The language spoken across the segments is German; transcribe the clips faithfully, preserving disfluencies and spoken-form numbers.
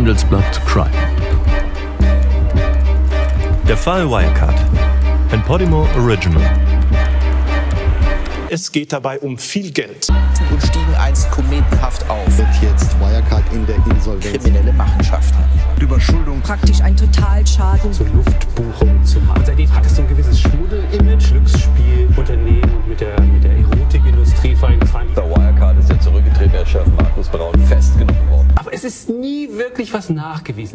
Handelsblatt Crime. Der Fall Wirecard. Ein Podimo Original. Es geht dabei um viel Geld. Und stiegen einst kometenhaft auf. Wird jetzt Wirecard in der Insolvenz. Kriminelle Machenschaften. Überschuldung. Praktisch ein Totalschaden. Zur Luftbuchung zu machen. Seitdem hat es so ein gewisses Schmuddel-Image. Glücksspielunternehmen und mit der, mit der Erotikindustrie feingefallen. Der Wirecard ist der zurückgetretene Chef Markus Braun festgenommen worden. Aber es ist nie wirklich was nachgewiesen.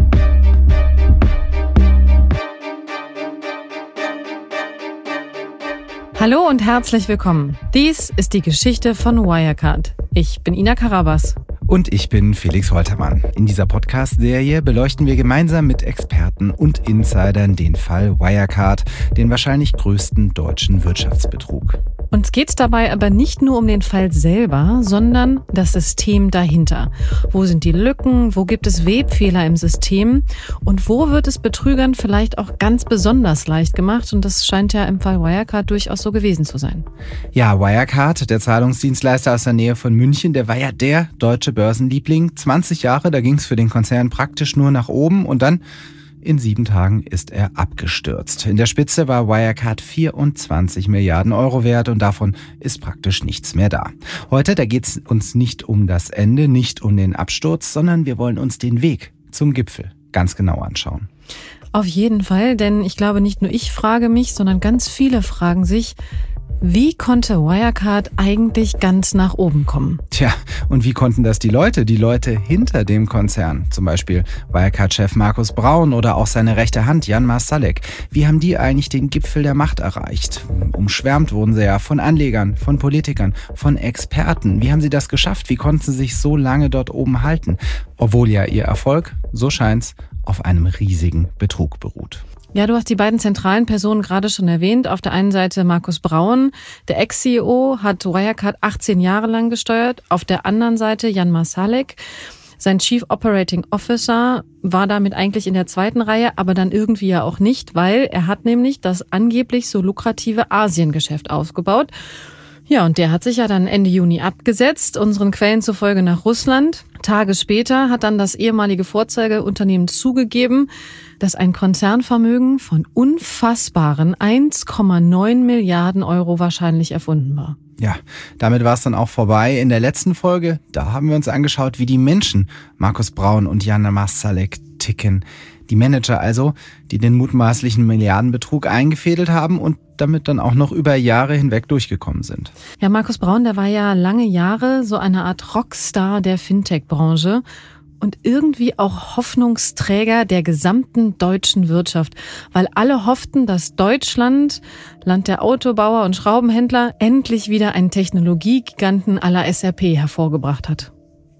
Hallo und herzlich willkommen. Dies ist die Geschichte von Wirecard. Ich bin Ina Karabas. Und ich bin Felix Holtermann. In dieser Podcast-Serie beleuchten wir gemeinsam mit Experten und Insidern den Fall Wirecard, den wahrscheinlich größten deutschen Wirtschaftsbetrug. Uns geht es dabei aber nicht nur um den Fall selber, sondern das System dahinter. Wo sind die Lücken? Wo gibt es Webfehler im System? Und wo wird es Betrügern vielleicht auch ganz besonders leicht gemacht? Und das scheint ja im Fall Wirecard durchaus so gewesen zu sein. Ja, Wirecard, der Zahlungsdienstleister aus der Nähe von München, der war ja der deutsche Börsenliebling. zwanzig Jahre, da ging es für den Konzern praktisch nur nach oben und dann in sieben Tagen ist er abgestürzt. In der Spitze war Wirecard vierundzwanzig Milliarden Euro wert und davon ist praktisch nichts mehr da. Heute, da geht es uns nicht um das Ende, nicht um den Absturz, sondern wir wollen uns den Weg zum Gipfel ganz genau anschauen. Auf jeden Fall, denn ich glaube, nicht nur ich frage mich, sondern ganz viele fragen sich, wie konnte Wirecard eigentlich ganz nach oben kommen? Tja, und wie konnten das die Leute, die Leute hinter dem Konzern? Zum Beispiel Wirecard-Chef Markus Braun oder auch seine rechte Hand Jan Marsalek. Wie haben die eigentlich den Gipfel der Macht erreicht? Umschwärmt wurden sie ja von Anlegern, von Politikern, von Experten. Wie haben sie das geschafft? Wie konnten sie sich so lange dort oben halten? Obwohl ja ihr Erfolg, so scheint's, auf einem riesigen Betrug beruht. Ja, du hast die beiden zentralen Personen gerade schon erwähnt. Auf der einen Seite Markus Braun, der Ex-C E O, hat Wirecard achtzehn Jahre lang gesteuert. Auf der anderen Seite Jan Marsalek, sein Chief Operating Officer, war damit eigentlich in der zweiten Reihe, aber dann irgendwie ja auch nicht, weil er hat nämlich das angeblich so lukrative Asiengeschäft aufgebaut. Ja, und der hat sich ja dann Ende Juni abgesetzt, unseren Quellen zufolge nach Russland. Tage später hat dann das ehemalige Vorzeigeunternehmen zugegeben, dass ein Konzernvermögen von unfassbaren eins Komma neun Milliarden Euro wahrscheinlich erfunden war. Ja, damit war es dann auch vorbei. In der letzten Folge, da haben wir uns angeschaut, wie die Menschen Markus Braun und Jan Marsalek ticken. Die Manager also, die den mutmaßlichen Milliardenbetrug eingefädelt haben und damit dann auch noch über Jahre hinweg durchgekommen sind. Ja, Markus Braun, der war ja lange Jahre so eine Art Rockstar der Fintech-Branche und irgendwie auch Hoffnungsträger der gesamten deutschen Wirtschaft, weil alle hofften, dass Deutschland, Land der Autobauer und Schraubenhändler, endlich wieder einen Technologiegiganten à la S A P hervorgebracht hat.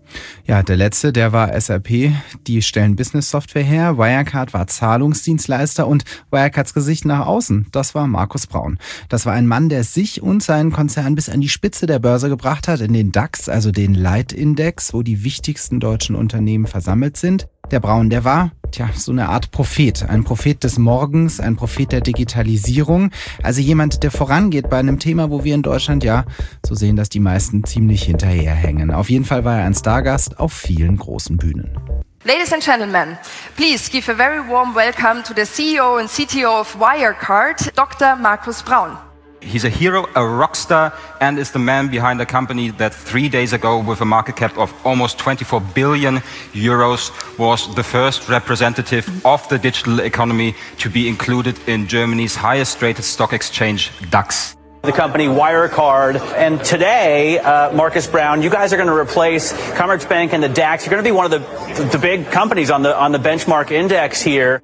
Ja, der letzte, der war S A P, die stellen Business-Software her, Wirecard war Zahlungsdienstleister und Wirecards Gesicht nach außen, das war Markus Braun. Das war ein Mann, der sich und seinen Konzern bis an die Spitze der Börse gebracht hat, in den DAX, also den Leitindex, wo die wichtigsten deutschen Unternehmen versammelt sind. Der Braun, der war, tja, so eine Art Prophet, ein Prophet des Morgens, ein Prophet der Digitalisierung, also jemand, der vorangeht bei einem Thema, wo wir in Deutschland ja so sehen, dass die meisten ziemlich hinterherhängen. Auf jeden Fall war er ein Stargast auf vielen großen Bühnen. Ladies and gentlemen, please give a very warm welcome to the C E O and C T O of Wirecard, Doctor Markus Braun. He's a hero, a rock star, and is the man behind a company that three days ago, with a market cap of almost twenty-four billion euros, was the first representative of the digital economy to be included in Germany's highest rated stock exchange, DAX. The company Wirecard, and today, uh, Markus Braun, you guys are going to replace Commerzbank and the DAX. You're going to be one of the, the big companies on the, on the benchmark index here.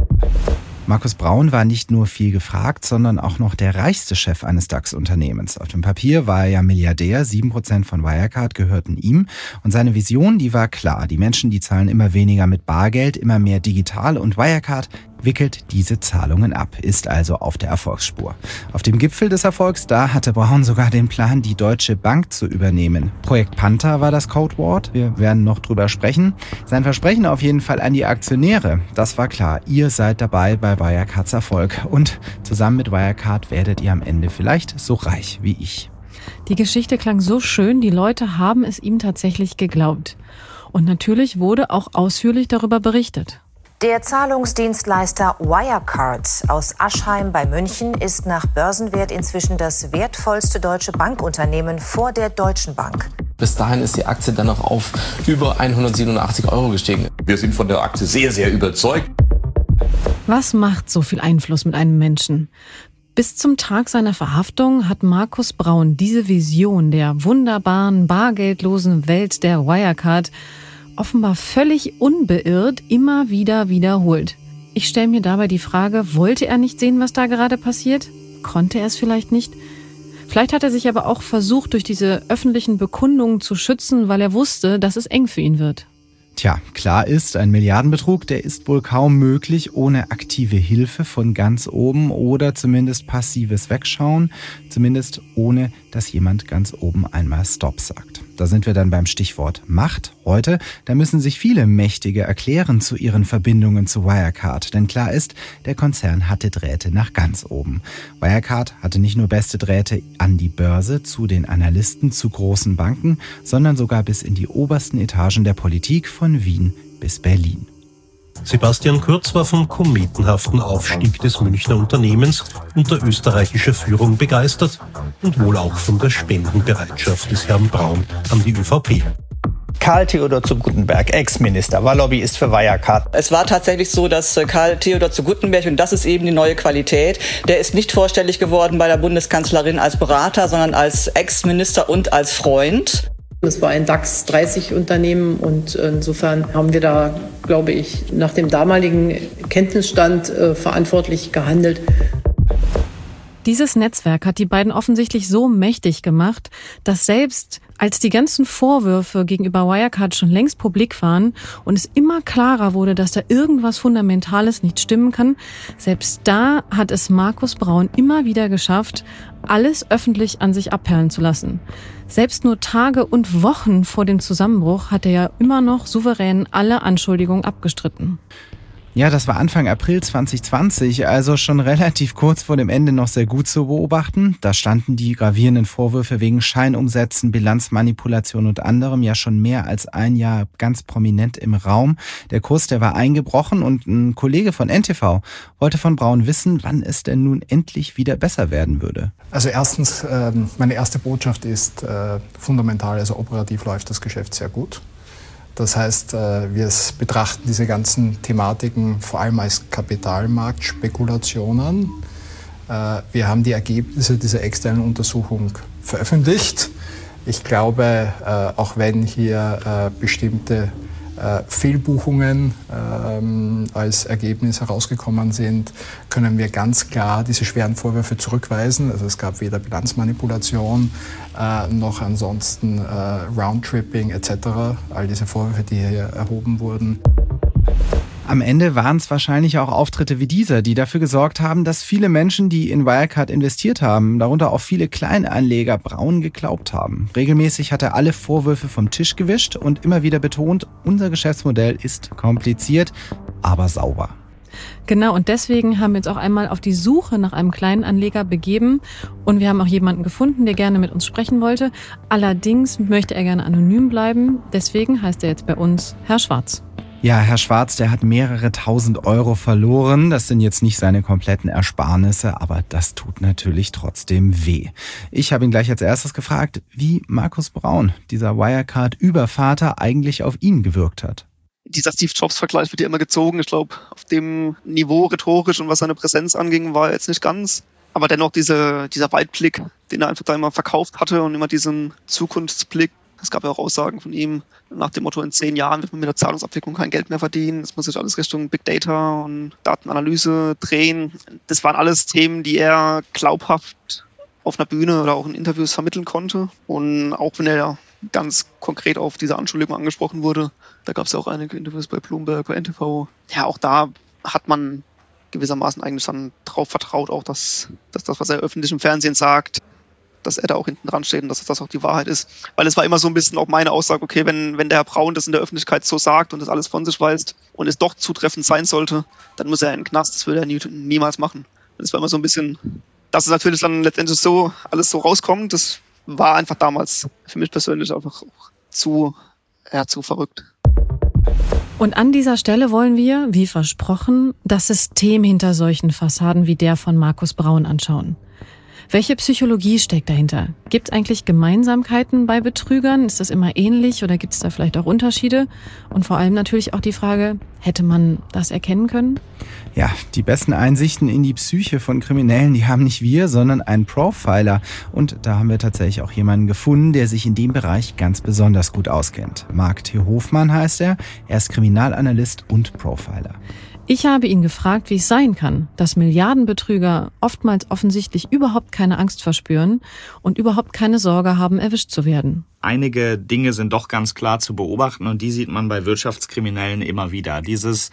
Markus Braun war nicht nur viel gefragt, sondern auch noch der reichste Chef eines DAX-Unternehmens. Auf dem Papier war er ja Milliardär, sieben Prozent von Wirecard gehörten ihm. Und seine Vision, die war klar. Die Menschen, die zahlen immer weniger mit Bargeld, immer mehr digital und Wirecard wickelt diese Zahlungen ab, ist also auf der Erfolgsspur. Auf dem Gipfel des Erfolgs, da hatte Braun sogar den Plan, die Deutsche Bank zu übernehmen. Projekt Panther war das Codewort, wir werden noch drüber sprechen. Sein Versprechen auf jeden Fall an die Aktionäre, das war klar, ihr seid dabei bei Wirecards Erfolg und zusammen mit Wirecard werdet ihr am Ende vielleicht so reich wie ich. Die Geschichte klang so schön, die Leute haben es ihm tatsächlich geglaubt. Und natürlich wurde auch ausführlich darüber berichtet. Der Zahlungsdienstleister Wirecard aus Aschheim bei München ist nach Börsenwert inzwischen das wertvollste deutsche Bankunternehmen vor der Deutschen Bank. Bis dahin ist die Aktie dann noch auf über hundertsiebenundachtzig Euro gestiegen. Wir sind von der Aktie sehr, sehr überzeugt. Was macht so viel Einfluss mit einem Menschen? Bis zum Tag seiner Verhaftung hat Markus Braun diese Vision der wunderbaren, bargeldlosen Welt der Wirecard offenbar völlig unbeirrt immer wieder wiederholt. Ich stelle mir dabei die Frage, wollte er nicht sehen, was da gerade passiert? Konnte er es vielleicht nicht? Vielleicht hat er sich aber auch versucht, durch diese öffentlichen Bekundungen zu schützen, weil er wusste, dass es eng für ihn wird. Tja, klar ist, ein Milliardenbetrug, der ist wohl kaum möglich ohne aktive Hilfe von ganz oben oder zumindest passives Wegschauen, zumindest ohne, dass jemand ganz oben einmal Stopp sagt. Da sind wir dann beim Stichwort Macht heute. Da müssen sich viele Mächtige erklären zu ihren Verbindungen zu Wirecard. Denn klar ist, der Konzern hatte Drähte nach ganz oben. Wirecard hatte nicht nur beste Drähte an die Börse, zu den Analysten, zu großen Banken, sondern sogar bis in die obersten Etagen der Politik von Wien bis Berlin. Sebastian Kurz war vom kometenhaften Aufstieg des Münchner Unternehmens unter österreichischer Führung begeistert und wohl auch von der Spendenbereitschaft des Herrn Braun an die ÖVP. Karl Theodor zu Guttenberg, Ex-Minister, war Lobbyist für Wirecard. Es war tatsächlich so, dass Karl Theodor zu Guttenberg, und das ist eben die neue Qualität, der ist nicht vorstellig geworden bei der Bundeskanzlerin als Berater, sondern als Ex-Minister und als Freund. Es war ein DAX dreißig Unternehmen und insofern haben wir da, glaube ich, nach dem damaligen Kenntnisstand äh, verantwortlich gehandelt. Dieses Netzwerk hat die beiden offensichtlich so mächtig gemacht, dass selbst als die ganzen Vorwürfe gegenüber Wirecard schon längst publik waren und es immer klarer wurde, dass da irgendwas Fundamentales nicht stimmen kann, selbst da hat es Markus Braun immer wieder geschafft, alles öffentlich an sich abperlen zu lassen. Selbst nur Tage und Wochen vor dem Zusammenbruch hat er ja immer noch souverän alle Anschuldigungen abgestritten. Ja, das war Anfang April zwanzig zwanzig, also schon relativ kurz vor dem Ende noch sehr gut zu beobachten. Da standen die gravierenden Vorwürfe wegen Scheinumsätzen, Bilanzmanipulation und anderem ja schon mehr als ein Jahr ganz prominent im Raum. Der Kurs, der war eingebrochen und ein Kollege von N T V wollte von Braun wissen, wann es denn nun endlich wieder besser werden würde. Also erstens, meine erste Botschaft ist fundamental, also operativ läuft das Geschäft sehr gut. Das heißt, wir betrachten diese ganzen Thematiken vor allem als Kapitalmarktspekulationen. Wir haben die Ergebnisse dieser externen Untersuchung veröffentlicht. Ich glaube, auch wenn hier bestimmte Fehlbuchungen als Ergebnis herausgekommen sind, können wir ganz klar diese schweren Vorwürfe zurückweisen. Also es gab weder Bilanzmanipulation noch ansonsten Roundtripping et cetera. All diese Vorwürfe, die hier erhoben wurden. Am Ende waren es wahrscheinlich auch Auftritte wie dieser, die dafür gesorgt haben, dass viele Menschen, die in Wirecard investiert haben, darunter auch viele Kleinanleger, Braun geglaubt haben. Regelmäßig hat er alle Vorwürfe vom Tisch gewischt und immer wieder betont, unser Geschäftsmodell ist kompliziert, aber sauber. Genau, und deswegen haben wir uns auch einmal auf die Suche nach einem kleinen Anleger begeben und wir haben auch jemanden gefunden, der gerne mit uns sprechen wollte. Allerdings möchte er gerne anonym bleiben, deswegen heißt er jetzt bei uns Herr Schwarz. Ja, Herr Schwarz, der hat mehrere tausend Euro verloren. Das sind jetzt nicht seine kompletten Ersparnisse, aber das tut natürlich trotzdem weh. Ich habe ihn gleich als erstes gefragt, wie Markus Braun, dieser Wirecard-Übervater, eigentlich auf ihn gewirkt hat. Dieser Steve Jobs-Vergleich wird ja immer gezogen. Ich glaube, auf dem Niveau rhetorisch und was seine Präsenz anging, war er jetzt nicht ganz. Aber dennoch diese, dieser Weitblick, den er einfach da immer verkauft hatte und immer diesen Zukunftsblick. Es gab ja auch Aussagen von ihm nach dem Motto, in zehn Jahren wird man mit der Zahlungsabwicklung kein Geld mehr verdienen. Es muss sich alles Richtung Big Data und Datenanalyse drehen. Das waren alles Themen, die er glaubhaft auf einer Bühne oder auch in Interviews vermitteln konnte. Und auch wenn er ganz konkret auf diese Anschuldigung angesprochen wurde, da gab es ja auch einige Interviews bei Bloomberg, bei N T V. Ja, auch da hat man gewissermaßen eigentlich dann drauf vertraut, auch dass, dass das, was er öffentlich im Fernsehen sagt, dass er da auch hinten dran steht und dass das auch die Wahrheit ist. Weil es war immer so ein bisschen auch meine Aussage, okay, wenn, wenn der Herr Braun das in der Öffentlichkeit so sagt und das alles von sich weist und es doch zutreffend sein sollte, dann muss er in den Knast, das würde er nie, niemals machen. Das war immer so ein bisschen, dass es natürlich dann letztendlich so alles so rauskommt, das war einfach damals für mich persönlich einfach zu, ja, zu verrückt. Und an dieser Stelle wollen wir, wie versprochen, das System hinter solchen Fassaden wie der von Markus Braun anschauen. Welche Psychologie steckt dahinter? Gibt es eigentlich Gemeinsamkeiten bei Betrügern? Ist das immer ähnlich oder gibt es da vielleicht auch Unterschiede? Und vor allem natürlich auch die Frage, hätte man das erkennen können? Ja, die besten Einsichten in die Psyche von Kriminellen, die haben nicht wir, sondern ein Profiler. Und da haben wir tatsächlich auch jemanden gefunden, der sich in dem Bereich ganz besonders gut auskennt. Marc T. Hofmann heißt er. Er ist Kriminalanalyst und Profiler. Ich habe ihn gefragt, wie es sein kann, dass Milliardenbetrüger oftmals offensichtlich überhaupt keine Angst verspüren und überhaupt keine Sorge haben, erwischt zu werden. Einige Dinge sind doch ganz klar zu beobachten und die sieht man bei Wirtschaftskriminellen immer wieder. Dieses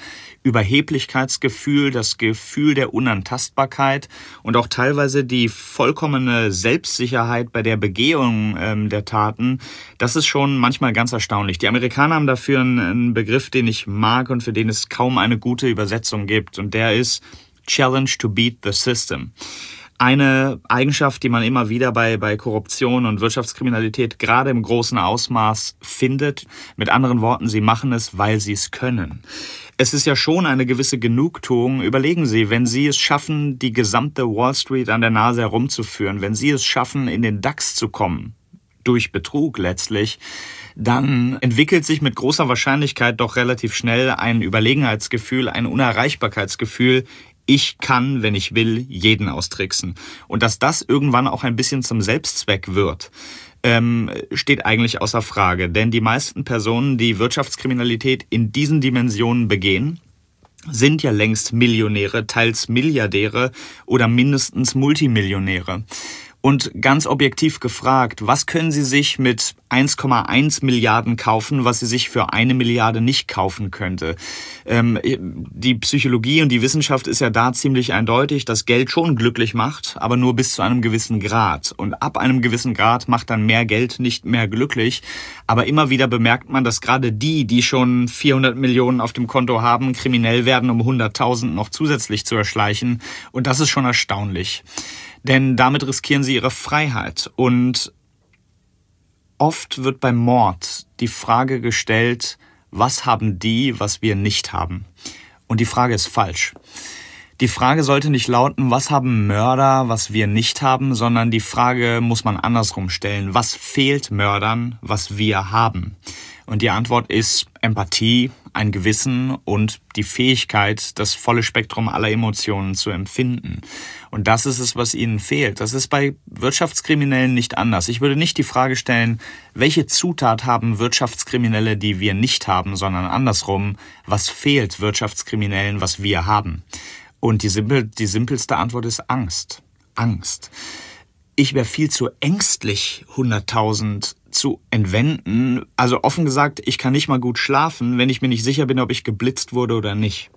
Überheblichkeitsgefühl, das Gefühl der Unantastbarkeit und auch teilweise die vollkommene Selbstsicherheit bei der Begehung ähm, der Taten, das ist schon manchmal ganz erstaunlich. Die Amerikaner haben dafür einen, einen Begriff, den ich mag und für den es kaum eine gute Übersetzung gibt und der ist Challenge to beat the system. Eine Eigenschaft, die man immer wieder bei, bei Korruption und Wirtschaftskriminalität gerade im großen Ausmaß findet. Mit anderen Worten, sie machen es, weil sie es können. Es ist ja schon eine gewisse Genugtuung. Überlegen Sie, wenn Sie es schaffen, die gesamte Wall Street an der Nase herumzuführen, wenn Sie es schaffen, in den DAX zu kommen, durch Betrug letztlich, dann entwickelt sich mit großer Wahrscheinlichkeit doch relativ schnell ein Überlegenheitsgefühl, ein Unerreichbarkeitsgefühl. Ich kann, wenn ich will, jeden austricksen. Und dass das irgendwann auch ein bisschen zum Selbstzweck wird, ähm, steht eigentlich außer Frage. Denn die meisten Personen, die Wirtschaftskriminalität in diesen Dimensionen begehen, sind ja längst Millionäre, teils Milliardäre oder mindestens Multimillionäre. Und ganz objektiv gefragt, was können Sie sich mit eins Komma eins Milliarden kaufen, was Sie sich für eine Milliarde nicht kaufen könnte? Ähm, die Psychologie und die Wissenschaft ist ja da ziemlich eindeutig, dass Geld schon glücklich macht, aber nur bis zu einem gewissen Grad. Und ab einem gewissen Grad macht dann mehr Geld nicht mehr glücklich. Aber immer wieder bemerkt man, dass gerade die, die schon vierhundert Millionen auf dem Konto haben, kriminell werden, um hunderttausend noch zusätzlich zu erschleichen. Und das ist schon erstaunlich. Denn damit riskieren sie ihre Freiheit. Und oft wird beim Mord die Frage gestellt, was haben die, was wir nicht haben? Und die Frage ist falsch. Die Frage sollte nicht lauten, was haben Mörder, was wir nicht haben, sondern die Frage muss man andersrum stellen. Was fehlt Mördern, was wir haben? Und die Antwort ist Empathie, ein Gewissen und die Fähigkeit, das volle Spektrum aller Emotionen zu empfinden. Und das ist es, was ihnen fehlt. Das ist bei Wirtschaftskriminellen nicht anders. Ich würde nicht die Frage stellen, welche Zutat haben Wirtschaftskriminelle, die wir nicht haben, sondern andersrum, was fehlt Wirtschaftskriminellen, was wir haben? Und die, simpel, die simpelste Antwort ist Angst. Angst. Ich wäre viel zu ängstlich, hunderttausend zu entwenden. Also offen gesagt, ich kann nicht mal gut schlafen, wenn ich mir nicht sicher bin, ob ich geblitzt wurde oder nicht.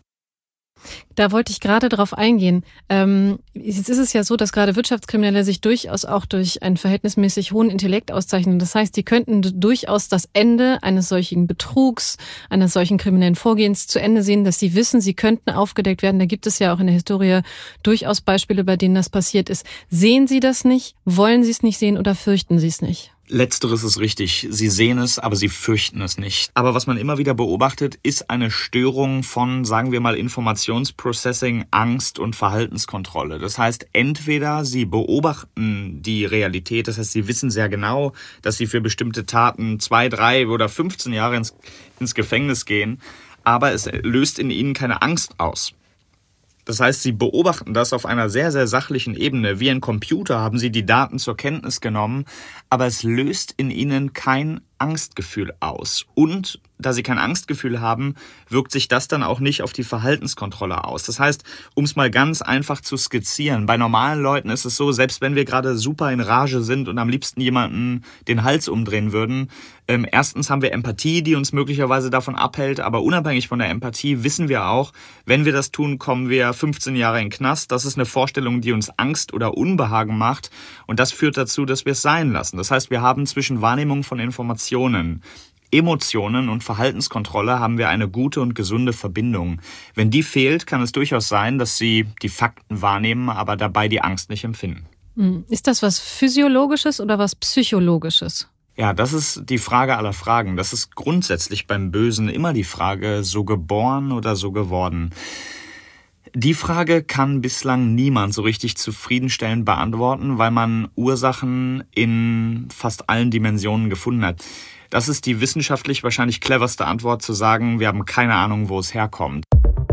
Da wollte ich gerade drauf eingehen. Ähm, jetzt ist es ja so, dass gerade Wirtschaftskriminelle sich durchaus auch durch einen verhältnismäßig hohen Intellekt auszeichnen. Das heißt, die könnten durchaus das Ende eines solchen Betrugs, eines solchen kriminellen Vorgehens zu Ende sehen, dass sie wissen, sie könnten aufgedeckt werden. Da gibt es ja auch in der Historie durchaus Beispiele, bei denen das passiert ist. Sehen Sie das nicht? Wollen Sie es nicht sehen oder fürchten Sie es nicht? Letzteres ist richtig. Sie sehen es, aber sie fürchten es nicht. Aber was man immer wieder beobachtet, ist eine Störung von, sagen wir mal, Informationsprocessing, Angst und Verhaltenskontrolle. Das heißt, entweder sie beobachten die Realität, das heißt, sie wissen sehr genau, dass sie für bestimmte Taten zwei, drei oder fünfzehn Jahre ins, ins Gefängnis gehen, aber es löst in ihnen keine Angst aus. Das heißt, sie beobachten das auf einer sehr, sehr sachlichen Ebene. Wie ein Computer haben sie die Daten zur Kenntnis genommen, aber es löst in ihnen kein Angstgefühl aus. Und da sie kein Angstgefühl haben, wirkt sich das dann auch nicht auf die Verhaltenskontrolle aus. Das heißt, um es mal ganz einfach zu skizzieren, bei normalen Leuten ist es so, selbst wenn wir gerade super in Rage sind und am liebsten jemanden den Hals umdrehen würden, ähm, erstens haben wir Empathie, die uns möglicherweise davon abhält, aber unabhängig von der Empathie wissen wir auch, wenn wir das tun, kommen wir fünfzehn Jahre in den Knast. Das ist eine Vorstellung, die uns Angst oder Unbehagen macht und das führt dazu, dass wir es sein lassen. Das heißt, wir haben zwischen Wahrnehmung von Informationen, Emotionen und Verhaltenskontrolle haben wir eine gute und gesunde Verbindung. Wenn die fehlt, kann es durchaus sein, dass Sie die Fakten wahrnehmen, aber dabei die Angst nicht empfinden. Ist das was Physiologisches oder was Psychologisches? Ja, das ist die Frage aller Fragen. Das ist grundsätzlich beim Bösen immer die Frage, so geboren oder so geworden. Die Frage kann bislang niemand so richtig zufriedenstellend beantworten, weil man Ursachen in fast allen Dimensionen gefunden hat. Das ist die wissenschaftlich wahrscheinlich cleverste Antwort, zu sagen, wir haben keine Ahnung, wo es herkommt.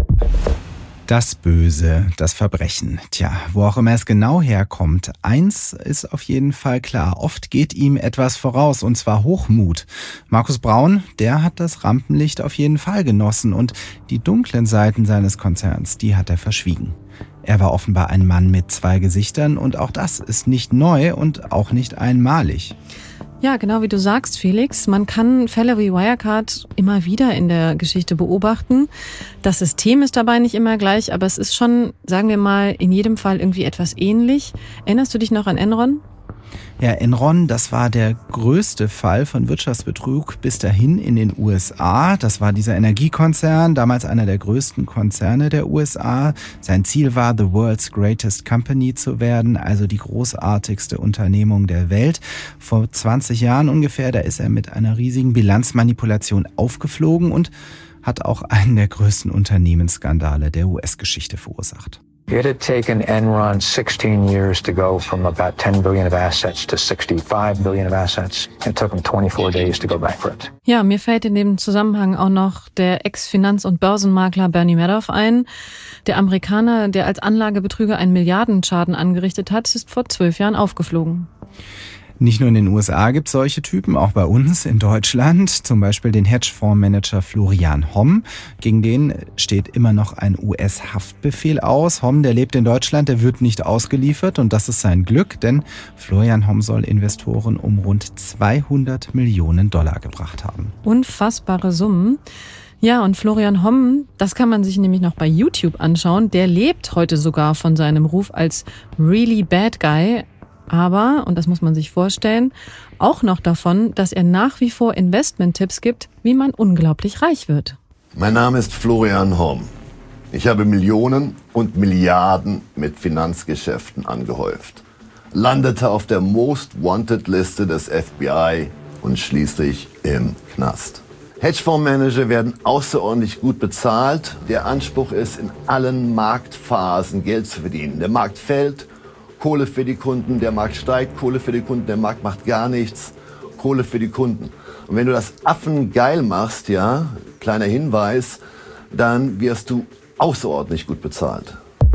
Das Böse, das Verbrechen. Tja, wo auch immer es genau herkommt. Eins ist auf jeden Fall klar. Oft geht ihm etwas voraus, und zwar Hochmut. Markus Braun, der hat das Rampenlicht auf jeden Fall genossen. Und die dunklen Seiten seines Konzerns, die hat er verschwiegen. Er war offenbar ein Mann mit zwei Gesichtern. Und auch das ist nicht neu und auch nicht einmalig. Ja, genau wie du sagst, Felix. Man kann Fälle wie Wirecard immer wieder in der Geschichte beobachten. Das System ist dabei nicht immer gleich, aber es ist schon, sagen wir mal, in jedem Fall irgendwie etwas ähnlich. Erinnerst du dich noch an Enron? Ja, Enron, das war der größte Fall von Wirtschaftsbetrug bis dahin in den U S A. Das war dieser Energiekonzern, damals einer der größten Konzerne der U S A. Sein Ziel war, the world's greatest company zu werden, also die großartigste Unternehmung der Welt. Vor zwanzig Jahren ungefähr, da ist er mit einer riesigen Bilanzmanipulation aufgeflogen und hat auch einen der größten Unternehmensskandale der U S-Geschichte verursacht. It had taken Enron sixteen years to go from about ten billion of assets to sixty-five billion of assets. It took them twenty-four days to go bankrupt. Ja, mir fällt in dem Zusammenhang auch noch der Ex-Finanz- und Börsenmakler Bernie Madoff ein. Der Amerikaner, der als Anlagebetrüger einen Milliardenschaden angerichtet hat, ist vor zwölf Jahren aufgeflogen. Nicht nur in den U S A gibt es solche Typen, auch bei uns in Deutschland. Zum Beispiel den Hedgefondsmanager Florian Homm. Gegen den steht immer noch ein U S-Haftbefehl aus. Homm, der lebt in Deutschland, der wird nicht ausgeliefert. Und das ist sein Glück, denn Florian Homm soll Investoren um rund zweihundert Millionen Dollar gebracht haben. Unfassbare Summen. Ja, und Florian Homm, das kann man sich nämlich noch bei YouTube anschauen. Der lebt heute sogar von seinem Ruf als really bad guy. Aber, und das muss man sich vorstellen, auch noch davon, dass er nach wie vor Investment-Tipps gibt, wie man unglaublich reich wird. Mein Name ist Florian Homm. Ich habe Millionen und Milliarden mit Finanzgeschäften angehäuft, landete auf der Most Wanted Liste des F B I und schließlich im Knast. Hedgefondsmanager werden außerordentlich gut bezahlt. Der Anspruch ist, in allen Marktphasen Geld zu verdienen. Der Markt fällt, Kohle für die Kunden, der Markt steigt, Kohle für die Kunden, der Markt macht gar nichts, Kohle für die Kunden. Und wenn du das affengeil machst, ja, kleiner Hinweis, dann wirst du außerordentlich gut bezahlt.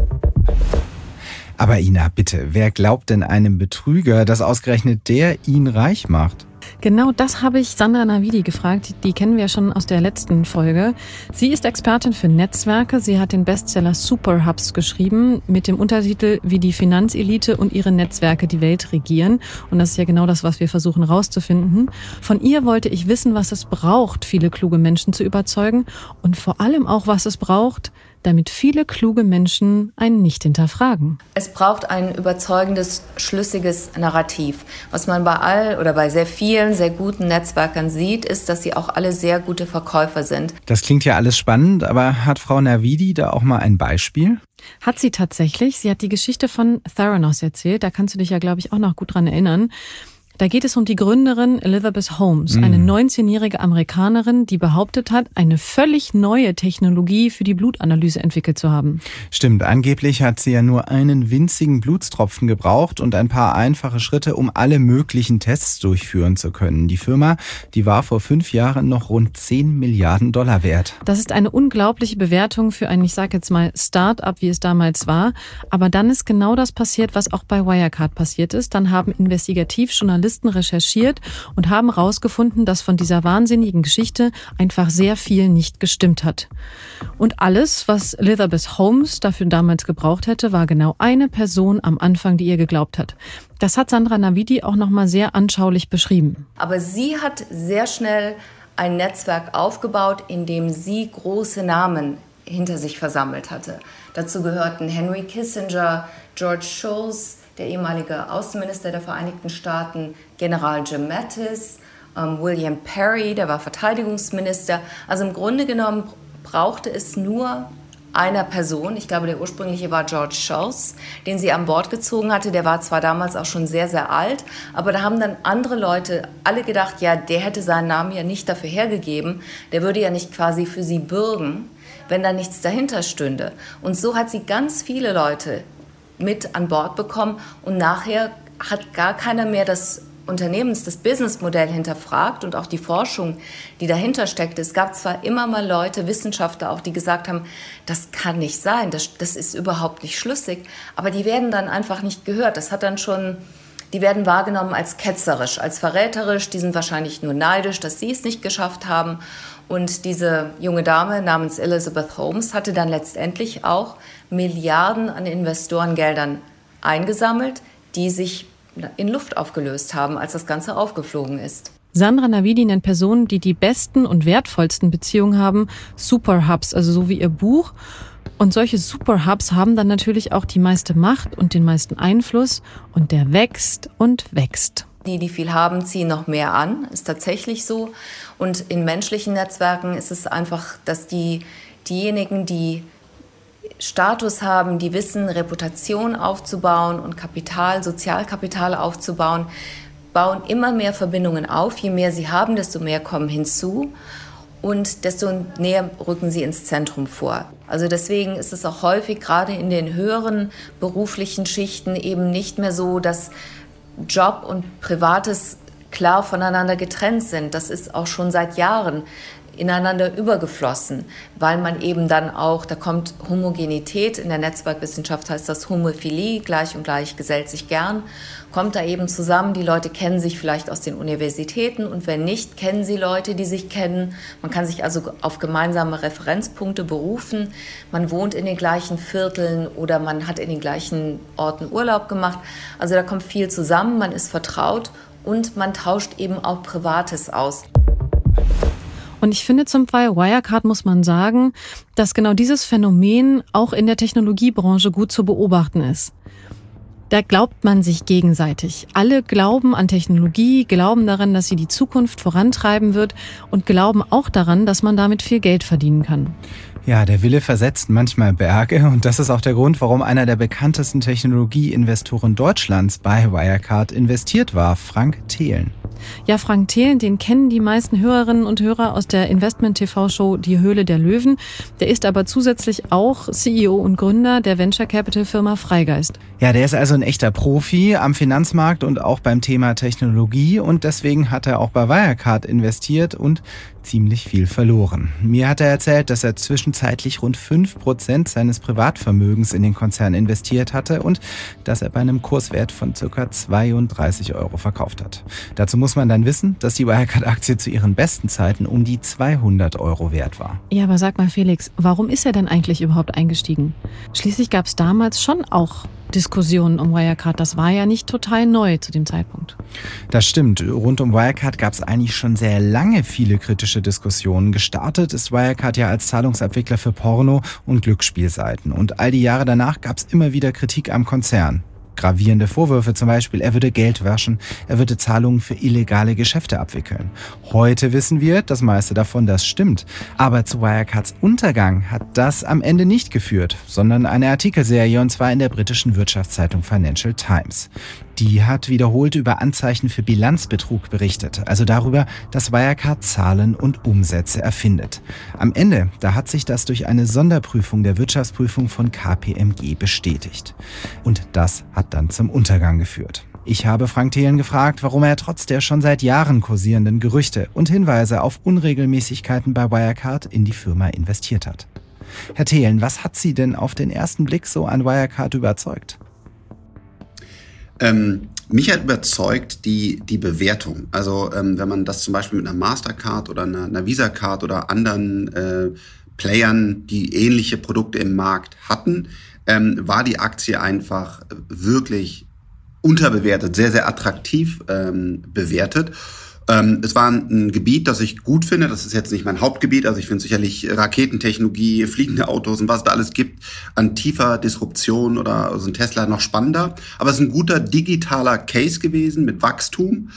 Aber Ina, bitte, wer glaubt denn einem Betrüger, dass ausgerechnet der ihn reich macht? Genau das habe ich Sandra Navidi gefragt. Die kennen wir ja schon aus der letzten Folge. Sie ist Expertin für Netzwerke. Sie hat den Bestseller Superhubs geschrieben mit dem Untertitel Wie die Finanzelite und ihre Netzwerke die Welt regieren. Und das ist ja genau das, was wir versuchen rauszufinden. Von ihr wollte ich wissen, was es braucht, viele kluge Menschen zu überzeugen und vor allem auch, was es braucht, damit viele kluge Menschen einen nicht hinterfragen. Es braucht ein überzeugendes, schlüssiges Narrativ. Was man bei all oder bei sehr vielen, sehr guten Netzwerkern sieht, ist, dass sie auch alle sehr gute Verkäufer sind. Das klingt ja alles spannend, aber hat Frau Navidi da auch mal ein Beispiel? Hat sie tatsächlich. Sie hat die Geschichte von Theranos erzählt. Da kannst du dich ja, glaube ich, auch noch gut dran erinnern. Da geht es um die Gründerin Elizabeth Holmes, eine neunzehnjährige Amerikanerin, die behauptet hat, eine völlig neue Technologie für die Blutanalyse entwickelt zu haben. Stimmt, angeblich hat sie ja nur einen winzigen Blutstropfen gebraucht und ein paar einfache Schritte, um alle möglichen Tests durchführen zu können. Die Firma, die war vor fünf Jahren noch rund zehn Milliarden Dollar wert. Das ist eine unglaubliche Bewertung für ein, ich sage jetzt mal, Start-up, wie es damals war. Aber dann ist genau das passiert, was auch bei Wirecard passiert ist. Dann haben Investigativjournalisten recherchiert und haben herausgefunden, dass von dieser wahnsinnigen Geschichte einfach sehr viel nicht gestimmt hat. Und alles, was Elizabeth Holmes dafür damals gebraucht hätte, war genau eine Person am Anfang, die ihr geglaubt hat. Das hat Sandra Navidi auch nochmal sehr anschaulich beschrieben. Aber sie hat sehr schnell ein Netzwerk aufgebaut, in dem sie große Namen hinter sich versammelt hatte. Dazu gehörten Henry Kissinger, George Shultz, der ehemalige Außenminister der Vereinigten Staaten, General Jim Mattis, ähm, William Perry, der war Verteidigungsminister. Also im Grunde genommen brauchte es nur einer Person. Ich glaube, der ursprüngliche war George Shultz, den sie an Bord gezogen hatte. Der war zwar damals auch schon sehr, sehr alt, aber da haben dann andere Leute alle gedacht, ja, der hätte seinen Namen ja nicht dafür hergegeben, der würde ja nicht quasi für sie bürgen, wenn da nichts dahinter stünde. Und so hat sie ganz viele Leute mit an Bord bekommen und nachher hat gar keiner mehr das Unternehmens, das Businessmodell hinterfragt und auch die Forschung, die dahinter steckte. Es gab zwar immer mal Leute, Wissenschaftler auch, die gesagt haben, das kann nicht sein, das, das ist überhaupt nicht schlüssig, aber die werden dann einfach nicht gehört. Das hat dann schon, die werden wahrgenommen als ketzerisch, als verräterisch, die sind wahrscheinlich nur neidisch, dass sie es nicht geschafft haben. Und diese junge Dame namens Elizabeth Holmes hatte dann letztendlich auch Milliarden an Investorengeldern eingesammelt, die sich in Luft aufgelöst haben, als das Ganze aufgeflogen ist. Sandra Navidi nennt Personen, die die besten und wertvollsten Beziehungen haben, Superhubs, also so wie ihr Buch. Und solche Superhubs haben dann natürlich auch die meiste Macht und den meisten Einfluss und der wächst und wächst. Die, die viel haben, ziehen noch mehr an, ist tatsächlich so. Und in menschlichen Netzwerken ist es einfach, dass die, diejenigen, die Status haben, die wissen, Reputation aufzubauen und Kapital, Sozialkapital aufzubauen, bauen immer mehr Verbindungen auf. Je mehr sie haben, desto mehr kommen hinzu und desto näher rücken sie ins Zentrum vor. Also deswegen ist es auch häufig, gerade in den höheren beruflichen Schichten, eben nicht mehr so, dass Job und Privates klar voneinander getrennt sind. Das ist auch schon seit Jahren ineinander übergeflossen, weil man eben dann auch, da kommt Homogenität, in der Netzwerkwissenschaft heißt das Homophilie, gleich und gleich gesellt sich gern, kommt da eben zusammen, die Leute kennen sich vielleicht aus den Universitäten und wenn nicht, kennen sie Leute, die sich kennen. Man kann sich also auf gemeinsame Referenzpunkte berufen, man wohnt in den gleichen Vierteln oder man hat in den gleichen Orten Urlaub gemacht. Also da kommt viel zusammen, man ist vertraut und man tauscht eben auch Privates aus. Und ich finde zum Fall Wirecard muss man sagen, dass genau dieses Phänomen auch in der Technologiebranche gut zu beobachten ist. Da glaubt man sich gegenseitig. Alle glauben an Technologie, glauben daran, dass sie die Zukunft vorantreiben wird und glauben auch daran, dass man damit viel Geld verdienen kann. Ja, der Wille versetzt manchmal Berge und das ist auch der Grund, warum einer der bekanntesten Technologieinvestoren Deutschlands bei Wirecard investiert war, Frank Thelen. Ja, Frank Thelen, den kennen die meisten Hörerinnen und Hörer aus der Investment-T V-Show Die Höhle der Löwen. Der ist aber zusätzlich auch C E O und Gründer der Venture-Capital-Firma Freigeist. Ja, der ist also ein echter Profi am Finanzmarkt und auch beim Thema Technologie und deswegen hat er auch bei Wirecard investiert und ziemlich viel verloren. Mir hat er erzählt, dass er zwischenzeitlich rund fünf Prozent seines Privatvermögens in den Konzern investiert hatte und dass er bei einem Kurswert von ca. zweiunddreißig Euro verkauft hat. Dazu muss man dann wissen, dass die Wirecard-Aktie zu ihren besten Zeiten um die zweihundert Euro wert war. Ja, aber sag mal Felix, warum ist er denn eigentlich überhaupt eingestiegen? Schließlich gab es damals schon auch Diskussionen um Wirecard. Das war ja nicht total neu zu dem Zeitpunkt. Das stimmt. Rund um Wirecard gab es eigentlich schon sehr lange viele kritische Diskussionen. Gestartet ist Wirecard ja als Zahlungsabwickler für Porno- und Glücksspielseiten. Und all die Jahre danach gab es immer wieder Kritik am Konzern. Gravierende Vorwürfe zum Beispiel, er würde Geld waschen, er würde Zahlungen für illegale Geschäfte abwickeln. Heute wissen wir, das meiste davon, das stimmt. Aber zu Wirecards Untergang hat das am Ende nicht geführt, sondern eine Artikelserie, und zwar in der britischen Wirtschaftszeitung Financial Times. Die hat wiederholt über Anzeichen für Bilanzbetrug berichtet, also darüber, dass Wirecard Zahlen und Umsätze erfindet. Am Ende, da hat sich das durch eine Sonderprüfung der Wirtschaftsprüfung von K P M G bestätigt. Und das hat dann zum Untergang geführt. Ich habe Frank Thelen gefragt, warum er trotz der schon seit Jahren kursierenden Gerüchte und Hinweise auf Unregelmäßigkeiten bei Wirecard in die Firma investiert hat. Herr Thelen, was hat Sie denn auf den ersten Blick so an Wirecard überzeugt? Ähm, mich hat überzeugt die, die Bewertung. Also ähm, wenn man das zum Beispiel mit einer Mastercard oder einer, einer Visa-Card oder anderen äh, Playern, die ähnliche Produkte im Markt hatten, ähm, war die Aktie einfach wirklich unterbewertet, sehr, sehr attraktiv ähm, bewertet. Ähm, es war ein, ein Gebiet, das ich gut finde. Das ist jetzt nicht mein Hauptgebiet. Also ich finde sicherlich Raketentechnologie, fliegende Autos und was es da alles gibt an tiefer Disruption oder so ein Tesla noch spannender. Aber es ist ein guter digitaler Case gewesen mit Wachstum.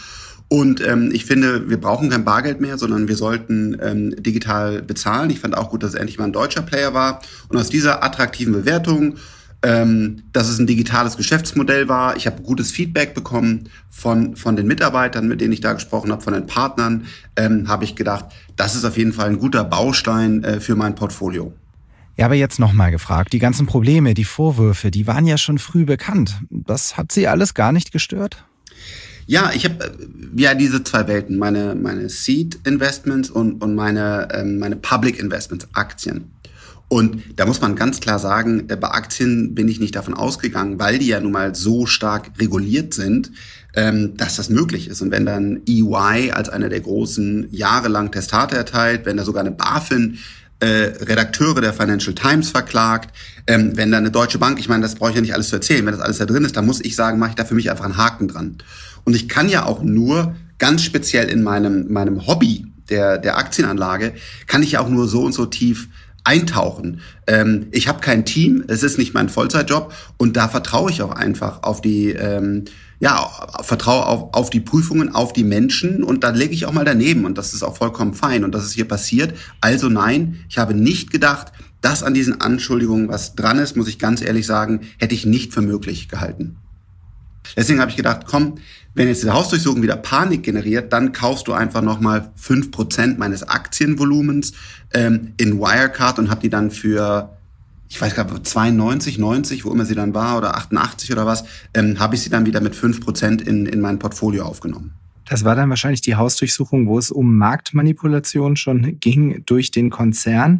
Und ähm, ich finde, wir brauchen kein Bargeld mehr, sondern wir sollten ähm, digital bezahlen. Ich fand auch gut, dass es endlich mal ein deutscher Player war. Und aus dieser attraktiven Bewertung, ähm, dass es ein digitales Geschäftsmodell war, ich habe gutes Feedback bekommen von von den Mitarbeitern, mit denen ich da gesprochen habe, von den Partnern, ähm, habe ich gedacht, das ist auf jeden Fall ein guter Baustein äh, für mein Portfolio. Ja, aber jetzt nochmal gefragt, die ganzen Probleme, die Vorwürfe, die waren ja schon früh bekannt. Das hat Sie alles gar nicht gestört? Ja, ich habe ja diese zwei Welten, meine meine Seed Investments und und meine ähm, meine Public Investments, Aktien. Und da muss man ganz klar sagen, bei Aktien bin ich nicht davon ausgegangen, weil die ja nun mal so stark reguliert sind, ähm, dass das möglich ist. Und wenn dann E Y als einer der großen jahrelang Testate erteilt, wenn da sogar eine BaFin Äh, Redakteure der Financial Times verklagt, ähm, wenn da eine Deutsche Bank, ich meine, das brauche ich ja nicht alles zu erzählen, wenn das alles da drin ist, dann muss ich sagen, mache ich da für mich einfach einen Haken dran. Und ich kann ja auch nur ganz speziell in meinem meinem Hobby der der Aktienanlage, kann ich ja auch nur so und so tief eintauchen. Ähm, ich habe kein Team, es ist nicht mein Vollzeitjob und da vertraue ich auch einfach auf die ähm, ja, vertraue auf, auf die Prüfungen, auf die Menschen und dann lege ich auch mal daneben und das ist auch vollkommen fein und das ist hier passiert. Also nein, ich habe nicht gedacht, dass an diesen Anschuldigungen was dran ist, muss ich ganz ehrlich sagen, hätte ich nicht für möglich gehalten. Deswegen habe ich gedacht, komm, wenn jetzt die Hausdurchsuchung wieder Panik generiert, dann kaufst du einfach nochmal fünf Prozent meines Aktienvolumens ähm, in Wirecard und hab die dann für, ich weiß gar nicht, zweiundneunzig, neunzig, wo immer sie dann war, oder achtundachtzig oder was, ähm, habe ich sie dann wieder mit fünf Prozent in, in mein Portfolio aufgenommen. Das war dann wahrscheinlich die Hausdurchsuchung, wo es um Marktmanipulation schon ging durch den Konzern.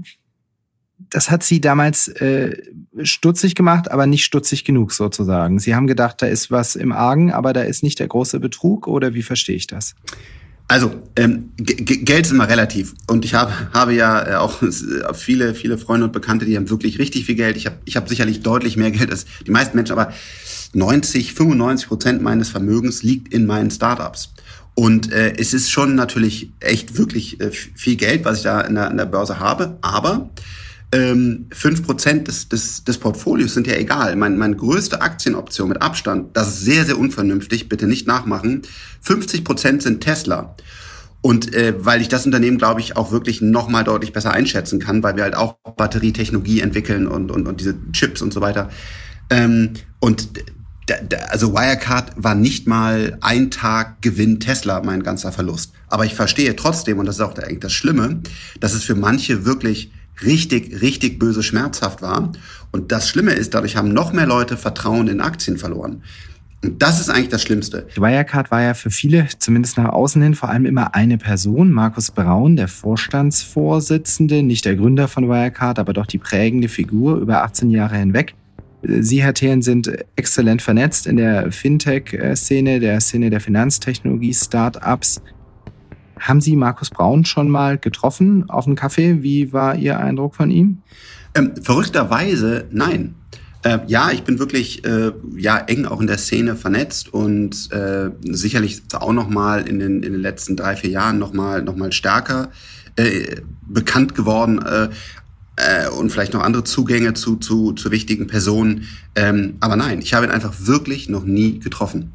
Das hat Sie damals äh, stutzig gemacht, aber nicht stutzig genug sozusagen. Sie haben gedacht, da ist was im Argen, aber da ist nicht der große Betrug, oder wie verstehe ich das? Also ähm, G- G- Geld ist immer relativ und ich habe habe ja auch viele viele Freunde und Bekannte, die haben wirklich richtig viel Geld. Ich habe ich habe sicherlich deutlich mehr Geld als die meisten Menschen, aber neunzig, fünfundneunzig Prozent meines Vermögens liegt in meinen Startups. Und äh, es ist schon natürlich echt wirklich äh, viel Geld, was ich da in der, in der Börse habe, aber Ähm, fünf Prozent des, des, des Portfolios sind ja egal. Mein, meine größte Aktienoption mit Abstand, das ist sehr, sehr unvernünftig, bitte nicht nachmachen, fünfzig Prozent sind Tesla. Und äh, weil ich das Unternehmen, glaube ich, auch wirklich noch mal deutlich besser einschätzen kann, weil wir halt auch Batterietechnologie entwickeln und, und, und diese Chips und so weiter. Ähm, und da, da, also Wirecard war nicht mal ein Tag Gewinn Tesla, mein ganzer Verlust. Aber ich verstehe trotzdem, und das ist auch eigentlich das Schlimme, dass es für manche wirklich richtig, richtig böse schmerzhaft war. Und das Schlimme ist, dadurch haben noch mehr Leute Vertrauen in Aktien verloren. Und das ist eigentlich das Schlimmste. Wirecard war ja für viele, zumindest nach außen hin, vor allem immer eine Person. Markus Braun, der Vorstandsvorsitzende, nicht der Gründer von Wirecard, aber doch die prägende Figur über achtzehn Jahre hinweg. Sie, Herr Thelen, sind exzellent vernetzt in der Fintech-Szene, der Szene der Finanztechnologie-Startups. Haben Sie Markus Braun schon mal getroffen auf einen Kaffee? Wie war Ihr Eindruck von ihm? Ähm, verrückterweise nein. Äh, ja, ich bin wirklich äh, ja eng auch in der Szene vernetzt und äh, sicherlich auch noch mal in den in den letzten drei vier Jahren noch mal noch mal stärker äh, bekannt geworden äh, äh, und vielleicht noch andere Zugänge zu zu zu wichtigen Personen. Ähm, aber nein, ich habe ihn einfach wirklich noch nie getroffen.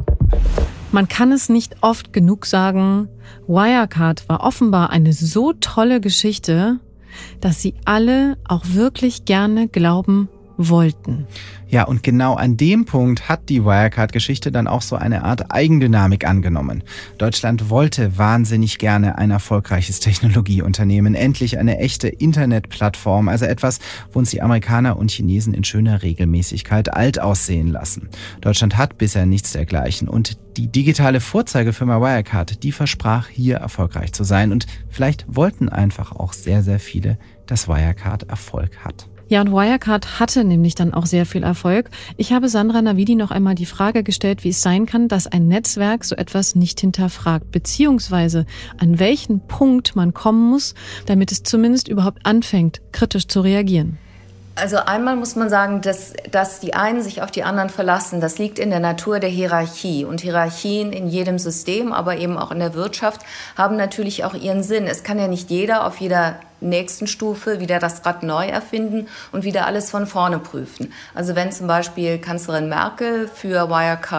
Man kann es nicht oft genug sagen, Wirecard war offenbar eine so tolle Geschichte, dass sie alle auch wirklich gerne glauben wollten. Ja, und genau an dem Punkt hat die Wirecard-Geschichte dann auch so eine Art Eigendynamik angenommen. Deutschland wollte wahnsinnig gerne ein erfolgreiches Technologieunternehmen, endlich eine echte Internetplattform, also etwas, wo uns die Amerikaner und Chinesen in schöner Regelmäßigkeit alt aussehen lassen. Deutschland hat bisher nichts dergleichen und die digitale Vorzeigefirma Wirecard, die versprach hier erfolgreich zu sein und vielleicht wollten einfach auch sehr, sehr viele, dass Wirecard Erfolg hat. Ja, und Wirecard hatte nämlich dann auch sehr viel Erfolg. Ich habe Sandra Navidi noch einmal die Frage gestellt, wie es sein kann, dass ein Netzwerk so etwas nicht hinterfragt, beziehungsweise an welchen Punkt man kommen muss, damit es zumindest überhaupt anfängt, kritisch zu reagieren. Also einmal muss man sagen, dass, dass die einen sich auf die anderen verlassen. Das liegt in der Natur der Hierarchie. Und Hierarchien in jedem System, aber eben auch in der Wirtschaft, haben natürlich auch ihren Sinn. Es kann ja nicht jeder auf jeder nächsten Stufe wieder das Rad neu erfinden und wieder alles von vorne prüfen. Also wenn zum Beispiel Kanzlerin Merkel für Wirecard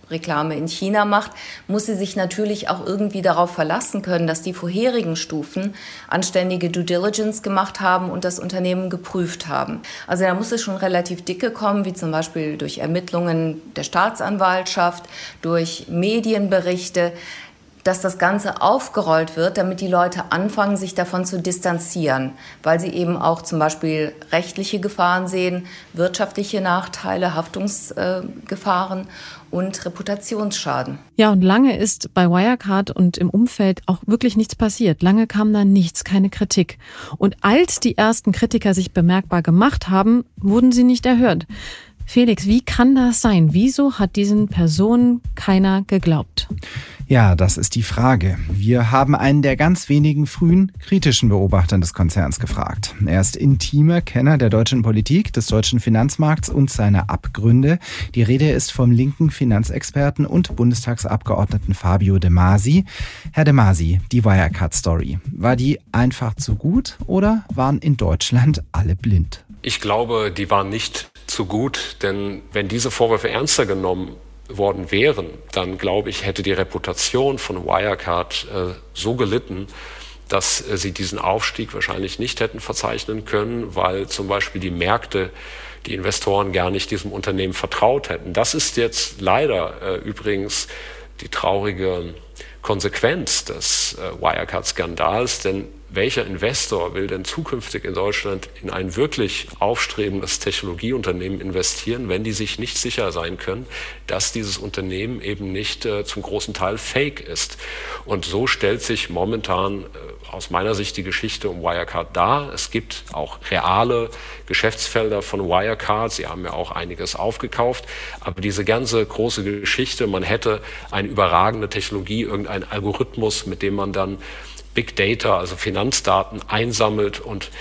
Reklame in China macht, muss sie sich natürlich auch irgendwie darauf verlassen können, dass die vorherigen Stufen anständige Due Diligence gemacht haben und das Unternehmen geprüft haben. Also da muss es schon relativ dicke kommen, wie zum Beispiel durch Ermittlungen der Staatsanwaltschaft, durch Medienberichte, dass das Ganze aufgerollt wird, damit die Leute anfangen, sich davon zu distanzieren, weil sie eben auch zum Beispiel rechtliche Gefahren sehen, wirtschaftliche Nachteile, Haftungsgefahren und Reputationsschaden. Ja, und lange ist bei Wirecard und im Umfeld auch wirklich nichts passiert. Lange kam da nichts, keine Kritik. Und als die ersten Kritiker sich bemerkbar gemacht haben, wurden sie nicht erhört. Felix, wie kann das sein? Wieso hat diesen Personen keiner geglaubt? Ja, das ist die Frage. Wir haben einen der ganz wenigen frühen kritischen Beobachter des Konzerns gefragt. Er ist intimer Kenner der deutschen Politik, des deutschen Finanzmarkts und seiner Abgründe. Die Rede ist vom linken Finanzexperten und Bundestagsabgeordneten Fabio De Masi. Herr De Masi, die Wirecard-Story, war die einfach zu gut oder waren in Deutschland alle blind? Ich glaube, die waren nicht zu gut, denn wenn diese Vorwürfe ernster genommen worden wären, dann glaube ich, hätte die Reputation von Wirecard äh, so gelitten, dass äh, sie diesen Aufstieg wahrscheinlich nicht hätten verzeichnen können, weil zum Beispiel die Märkte, die Investoren gar nicht diesem Unternehmen vertraut hätten. Das ist jetzt leider äh, übrigens die traurige Konsequenz des äh, Wirecard-Skandals, denn welcher Investor will denn zukünftig in Deutschland in ein wirklich aufstrebendes Technologieunternehmen investieren, wenn die sich nicht sicher sein können, dass dieses Unternehmen eben nicht äh, zum großen Teil fake ist? Und so stellt sich momentan äh, aus meiner Sicht die Geschichte um Wirecard dar. Es gibt auch reale Geschäftsfelder von Wirecard. Sie haben ja auch einiges aufgekauft. Aber diese ganze große Geschichte, man hätte eine überragende Technologie, irgendeinen Algorithmus, mit dem man dann Big Data, also Finanzdaten, einsammelt und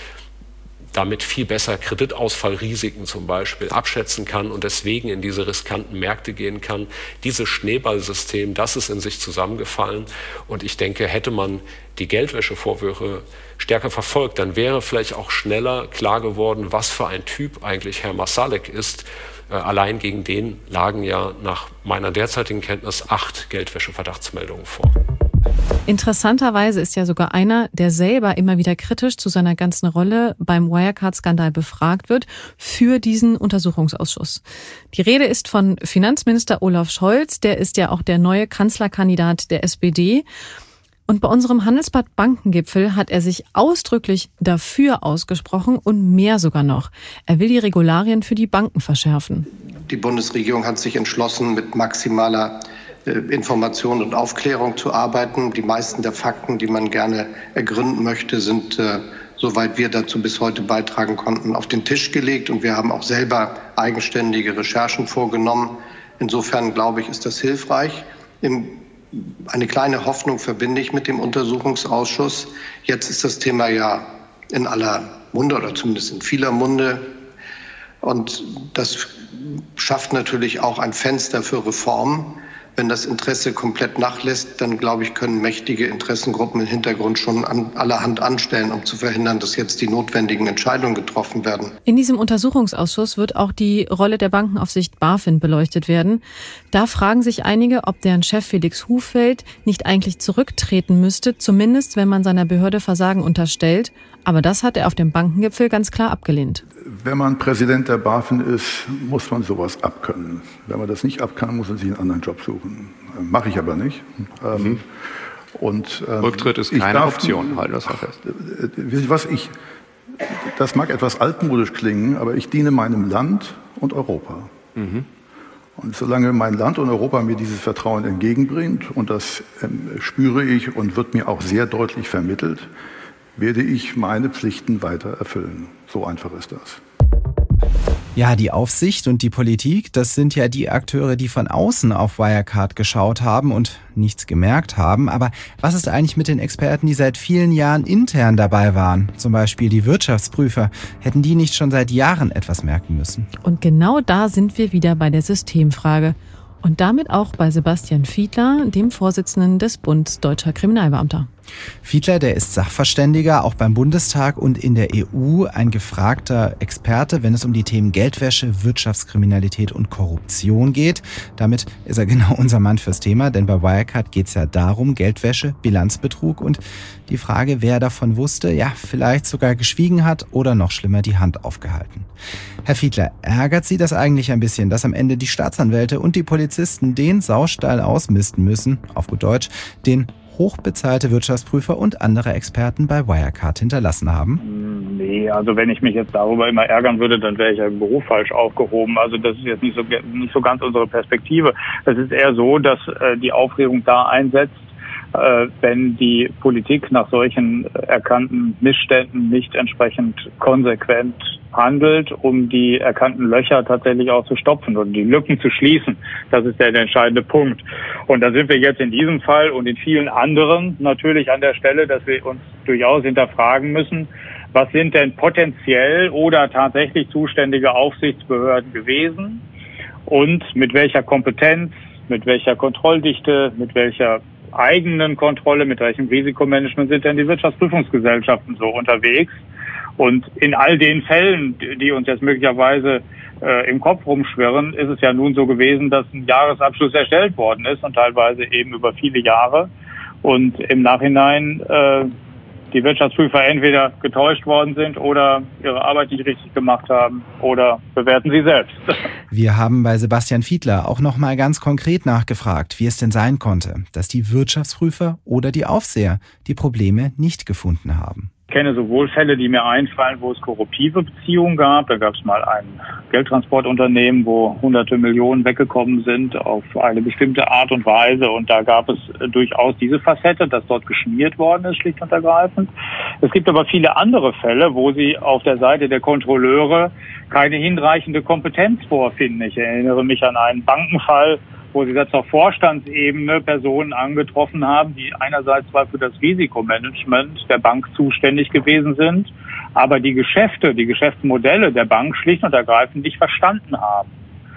damit viel besser Kreditausfallrisiken zum Beispiel abschätzen kann und deswegen in diese riskanten Märkte gehen kann. Dieses Schneeballsystem, das ist in sich zusammengefallen. Und ich denke, hätte man die Geldwäschevorwürfe stärker verfolgt, dann wäre vielleicht auch schneller klar geworden, was für ein Typ eigentlich Herr Masalek ist. Äh, allein gegen den lagen ja nach meiner derzeitigen Kenntnis acht Geldwäscheverdachtsmeldungen vor. Interessanterweise ist ja sogar einer, der selber immer wieder kritisch zu seiner ganzen Rolle beim Wirecard-Skandal befragt wird, für diesen Untersuchungsausschuss. Die Rede ist von Finanzminister Olaf Scholz, der ist ja auch der neue Kanzlerkandidat der S P D. Und bei unserem Handelsblatt Bankengipfel hat er sich ausdrücklich dafür ausgesprochen und mehr sogar noch. Er will die Regularien für die Banken verschärfen. Die Bundesregierung hat sich entschlossen, mit maximaler Information und Aufklärung zu arbeiten. Die meisten der Fakten, die man gerne ergründen möchte, sind, äh, soweit wir dazu bis heute beitragen konnten, auf den Tisch gelegt. Und wir haben auch selber eigenständige Recherchen vorgenommen. Insofern, glaube ich, ist das hilfreich. Im, eine kleine Hoffnung verbinde ich mit dem Untersuchungsausschuss. Jetzt ist das Thema ja in aller Munde oder zumindest in vieler Munde. Und das schafft natürlich auch ein Fenster für Reformen. Wenn das Interesse komplett nachlässt, dann, glaube ich, können mächtige Interessengruppen im Hintergrund schon an allerhand anstellen, um zu verhindern, dass jetzt die notwendigen Entscheidungen getroffen werden. In diesem Untersuchungsausschuss wird auch die Rolle der Bankenaufsicht BaFin beleuchtet werden. Da fragen sich einige, ob deren Chef Felix Hufeld nicht eigentlich zurücktreten müsste, zumindest wenn man seiner Behörde Versagen unterstellt. Aber das hat er auf dem Bankengipfel ganz klar abgelehnt. Wenn man Präsident der BaFin ist, muss man sowas abkönnen. Wenn man das nicht abkann, muss man sich einen anderen Job suchen. Mache ich aber nicht. Mhm. Und, ähm, Rücktritt ist keine darf, Option, halten wir das mal fest. Wissen Sie was, ich, das mag etwas altmodisch klingen, aber ich diene meinem Land und Europa. Mhm. Und solange mein Land und Europa mir dieses Vertrauen entgegenbringt, und das ähm, spüre ich und wird mir auch sehr deutlich vermittelt, werde ich meine Pflichten weiter erfüllen. So einfach ist das. Ja, die Aufsicht und die Politik, das sind ja die Akteure, die von außen auf Wirecard geschaut haben und nichts gemerkt haben. Aber was ist eigentlich mit den Experten, die seit vielen Jahren intern dabei waren? Zum Beispiel die Wirtschaftsprüfer. Hätten die nicht schon seit Jahren etwas merken müssen? Und genau da sind wir wieder bei der Systemfrage. Und damit auch bei Sebastian Fiedler, dem Vorsitzenden des Bundes Deutscher Kriminalbeamter. Fiedler, der ist Sachverständiger, auch beim Bundestag und in der E U ein gefragter Experte, wenn es um die Themen Geldwäsche, Wirtschaftskriminalität und Korruption geht. Damit ist er genau unser Mann fürs Thema, denn bei Wirecard geht es ja darum, Geldwäsche, Bilanzbetrug und die Frage, wer davon wusste, ja, vielleicht sogar geschwiegen hat oder noch schlimmer die Hand aufgehalten. Herr Fiedler, ärgert Sie das eigentlich ein bisschen, dass am Ende die Staatsanwälte und die Polizisten den Saustall ausmisten müssen, auf gut Deutsch, den hochbezahlte Wirtschaftsprüfer und andere Experten bei Wirecard hinterlassen haben? Nee, also wenn ich mich jetzt darüber immer ärgern würde, dann wäre ich ja im Beruf falsch aufgehoben. Also das ist jetzt nicht so, nicht so ganz unsere Perspektive. Es ist eher so, dass äh, die Aufregung da einsetzt, äh, wenn die Politik nach solchen erkannten Missständen nicht entsprechend konsequent handelt, um die erkannten Löcher tatsächlich auch zu stopfen und die Lücken zu schließen. Das ist der entscheidende Punkt. Und da sind wir jetzt in diesem Fall und in vielen anderen natürlich an der Stelle, dass wir uns durchaus hinterfragen müssen, was sind denn potenziell oder tatsächlich zuständige Aufsichtsbehörden gewesen und mit welcher Kompetenz, mit welcher Kontrolldichte, mit welcher eigenen Kontrolle, mit welchem Risikomanagement sind denn die Wirtschaftsprüfungsgesellschaften so unterwegs? Und in all den Fällen, die uns jetzt möglicherweise äh, im Kopf rumschwirren, ist es ja nun so gewesen, dass ein Jahresabschluss erstellt worden ist und teilweise eben über viele Jahre. Und im Nachhinein äh, die Wirtschaftsprüfer entweder getäuscht worden sind oder ihre Arbeit nicht richtig gemacht haben oder bewerten sie selbst. Wir haben bei Sebastian Fiedler auch noch mal ganz konkret nachgefragt, wie es denn sein konnte, dass die Wirtschaftsprüfer oder die Aufseher die Probleme nicht gefunden haben. Ich kenne sowohl Fälle, die mir einfallen, wo es korruptive Beziehungen gab. Da gab es mal ein Geldtransportunternehmen, wo hunderte Millionen weggekommen sind auf eine bestimmte Art und Weise. Und da gab es durchaus diese Facette, dass dort geschmiert worden ist, schlicht und ergreifend. Es gibt aber viele andere Fälle, wo sie auf der Seite der Kontrolleure keine hinreichende Kompetenz vorfinden. Ich erinnere mich an einen Bankenfall, wo sie jetzt auf Vorstandsebene Personen angetroffen haben, die einerseits zwar für das Risikomanagement der Bank zuständig gewesen sind, aber die Geschäfte, die Geschäftsmodelle der Bank schlicht und ergreifend nicht verstanden haben.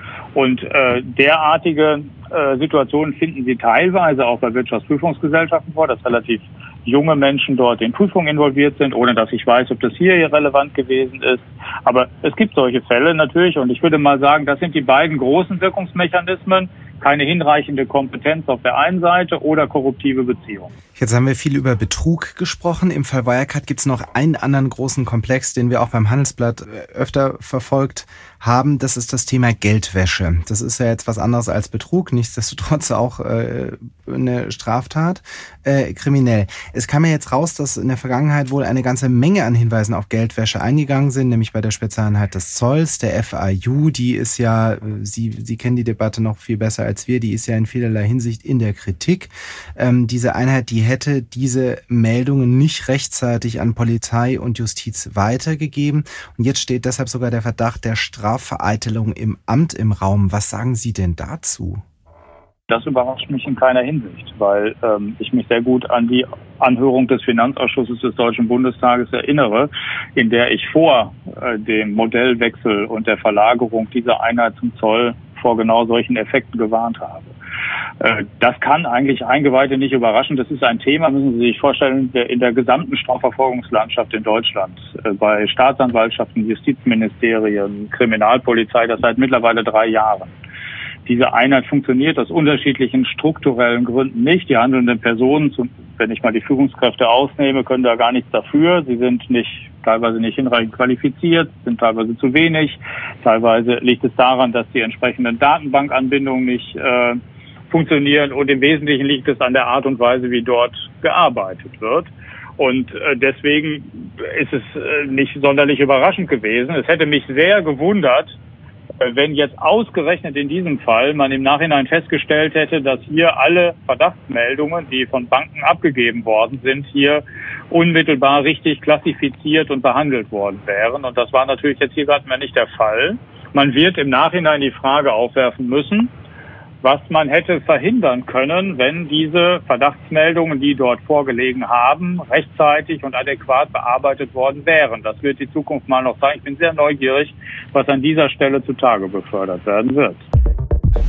Und äh, derartige äh, Situationen finden Sie teilweise auch bei Wirtschaftsprüfungsgesellschaften vor, dass relativ junge Menschen dort in Prüfungen involviert sind, ohne dass ich weiß, ob das hier relevant gewesen ist. Aber es gibt solche Fälle natürlich und ich würde mal sagen, das sind die beiden großen Wirkungsmechanismen. Keine hinreichende Kompetenz auf der einen Seite oder korruptive Beziehungen. Jetzt haben wir viel über Betrug gesprochen. Im Fall Wirecard gibt es noch einen anderen großen Komplex, den wir auch beim Handelsblatt öfter verfolgt haben. Das ist das Thema Geldwäsche. Das ist ja jetzt was anderes als Betrug, nichtsdestotrotz auch äh, eine Straftat, äh, kriminell. Es kam ja jetzt raus, dass in der Vergangenheit wohl eine ganze Menge an Hinweisen auf Geldwäsche eingegangen sind, nämlich bei der Spezialeinheit des Zolls, der F I U. Die ist ja, Sie, Sie kennen die Debatte noch viel besser als wir, die ist ja in vielerlei Hinsicht in der Kritik. Ähm, diese Einheit, die hätte diese Meldungen nicht rechtzeitig an Polizei und Justiz weitergegeben. Und jetzt steht deshalb sogar der Verdacht der Strafvereitelung im Amt im Raum. Was sagen Sie denn dazu? Das überrascht mich in keiner Hinsicht, weil ähm, ich mich sehr gut an die Anhörung des Finanzausschusses des Deutschen Bundestages erinnere, in der ich vor äh, dem Modellwechsel und der Verlagerung dieser Einheit zum Zoll vor genau solchen Effekten gewarnt habe. Äh, das kann eigentlich Eingeweihte nicht überraschen. Das ist ein Thema, müssen Sie sich vorstellen, der in der gesamten Strafverfolgungslandschaft in Deutschland, äh, bei Staatsanwaltschaften, Justizministerien, Kriminalpolizei, das seit mittlerweile drei Jahren. Diese Einheit funktioniert aus unterschiedlichen strukturellen Gründen nicht. Die handelnden Personen, wenn ich mal die Führungskräfte ausnehme, können da gar nichts dafür. Sie sind nicht, teilweise nicht hinreichend qualifiziert, sind teilweise zu wenig. Teilweise liegt es daran, dass die entsprechenden Datenbankanbindungen nicht äh, funktionieren. Und im Wesentlichen liegt es an der Art und Weise, wie dort gearbeitet wird. Und äh, deswegen ist es äh, nicht sonderlich überraschend gewesen. Es hätte mich sehr gewundert, wenn jetzt ausgerechnet in diesem Fall man im Nachhinein festgestellt hätte, dass hier alle Verdachtsmeldungen, die von Banken abgegeben worden sind, hier unmittelbar richtig klassifiziert und behandelt worden wären. Und das war natürlich jetzt hier gerade mal nicht der Fall. Man wird im Nachhinein die Frage aufwerfen müssen, was man hätte verhindern können, wenn diese Verdachtsmeldungen, die dort vorgelegen haben, rechtzeitig und adäquat bearbeitet worden wären. Das wird die Zukunft mal noch zeigen. Ich bin sehr neugierig, was an dieser Stelle zutage befördert werden wird.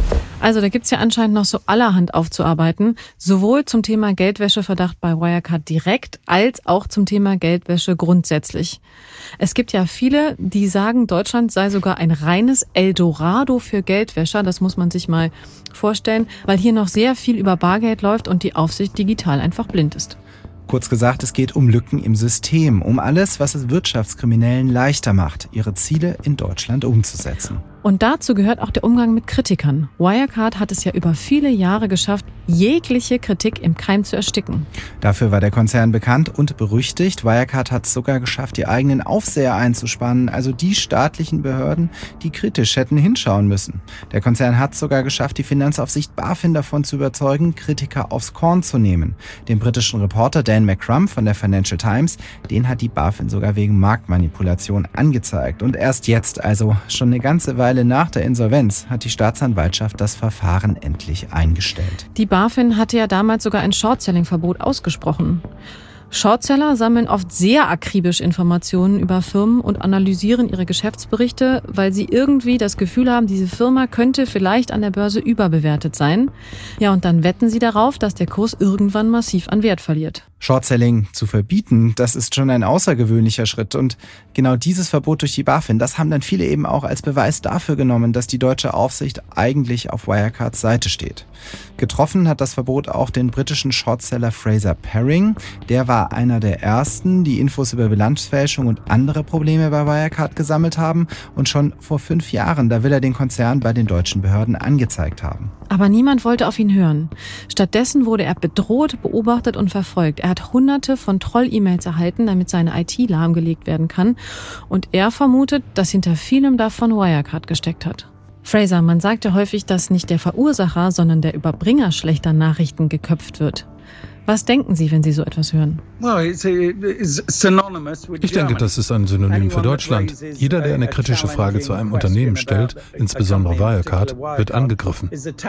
Also da gibt's ja anscheinend noch so allerhand aufzuarbeiten, sowohl zum Thema Geldwäscheverdacht bei Wirecard direkt, als auch zum Thema Geldwäsche grundsätzlich. Es gibt ja viele, die sagen, Deutschland sei sogar ein reines Eldorado für Geldwäscher. Das muss man sich mal vorstellen, weil hier noch sehr viel über Bargeld läuft und die Aufsicht digital einfach blind ist. Kurz gesagt, es geht um Lücken im System, um alles, was es Wirtschaftskriminellen leichter macht, ihre Ziele in Deutschland umzusetzen. Und dazu gehört auch der Umgang mit Kritikern. Wirecard hat es ja über viele Jahre geschafft, jegliche Kritik im Keim zu ersticken. Dafür war der Konzern bekannt und berüchtigt. Wirecard hat es sogar geschafft, die eigenen Aufseher einzuspannen, also die staatlichen Behörden, die kritisch hätten hinschauen müssen. Der Konzern hat es sogar geschafft, die Finanzaufsicht BaFin davon zu überzeugen, Kritiker aufs Korn zu nehmen. Den britischen Reporter Dan McCrum von der Financial Times, den hat die BaFin sogar wegen Marktmanipulation angezeigt. Und erst jetzt, also schon eine ganze Weile nach der Insolvenz, hat die Staatsanwaltschaft das Verfahren endlich eingestellt. Die BaFin hatte ja damals sogar ein Short-Selling-Verbot ausgesprochen. Shortseller sammeln oft sehr akribisch Informationen über Firmen und analysieren ihre Geschäftsberichte, weil sie irgendwie das Gefühl haben, diese Firma könnte vielleicht an der Börse überbewertet sein. Ja, und dann wetten sie darauf, dass der Kurs irgendwann massiv an Wert verliert. Shortselling zu verbieten, das ist schon ein außergewöhnlicher Schritt. Und genau dieses Verbot durch die BaFin, das haben dann viele eben auch als Beweis dafür genommen, dass die deutsche Aufsicht eigentlich auf Wirecards Seite steht. Getroffen hat das Verbot auch den britischen Shortseller Fraser Paring. Der war einer der ersten, die Infos über Bilanzfälschung und andere Probleme bei Wirecard gesammelt haben. Und schon vor fünf Jahren, da will er den Konzern bei den deutschen Behörden angezeigt haben. Aber niemand wollte auf ihn hören. Stattdessen wurde er bedroht, beobachtet und verfolgt. Er hat hunderte von Troll-E-Mails erhalten, damit seine I T lahmgelegt werden kann. Und er vermutet, dass hinter vielem davon Wirecard gesteckt hat. Fraser, man sagt ja häufig, dass nicht der Verursacher, sondern der Überbringer schlechter Nachrichten geköpft wird. Was denken Sie, wenn Sie so etwas hören? Ich denke, das ist ein Synonym für Deutschland. Jeder, der eine kritische Frage zu einem Unternehmen stellt, insbesondere Wirecard, wird angegriffen.